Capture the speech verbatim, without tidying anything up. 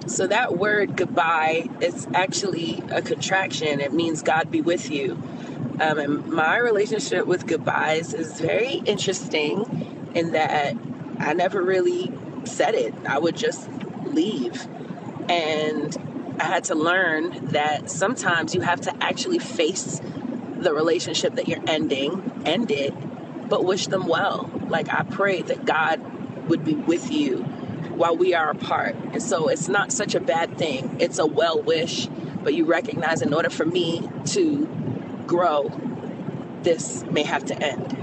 So that word goodbye is actually a contraction. It means God be with you. Um, and my relationship with goodbyes is very interesting in that I never really said it. I would just leave. And I had to learn that sometimes you have to actually face the relationship that you're ending, end it, but wish them well. Like, I pray that God would be with you while we are apart. And so it's not such a bad thing. It's a well wish, but you recognize in order for me to grow, this may have to end.